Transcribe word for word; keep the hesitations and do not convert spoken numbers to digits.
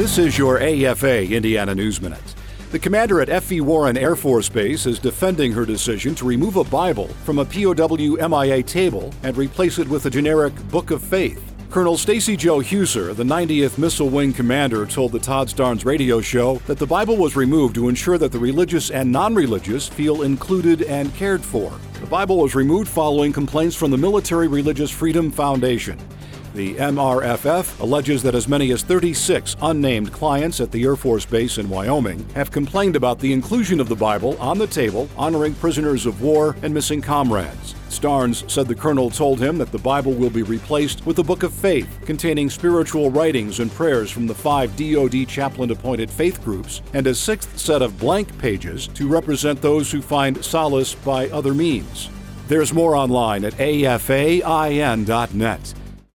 This is your A F A Indiana News Minute. The commander at F E Warren Air Force Base is defending her decision to remove a Bible from a P O W M I A table and replace it with a generic Book of Faith. Colonel Stacy Jo Huser, the ninetieth Missile Wing commander, told the Todd Starnes radio show that the Bible was removed to ensure that the religious and non-religious feel included and cared for. The Bible was removed following complaints from the Military Religious Freedom Foundation. The M R F F alleges that as many as thirty-six unnamed clients at the Air Force Base in Wyoming have complained about the inclusion of the Bible on the table honoring prisoners of war and missing comrades. Starnes said the colonel told him that the Bible will be replaced with a Book of Faith containing spiritual writings and prayers from the five D O D chaplain-appointed faith groups and a sixth set of blank pages to represent those who find solace by other means. There's more online at A F A I N dot net.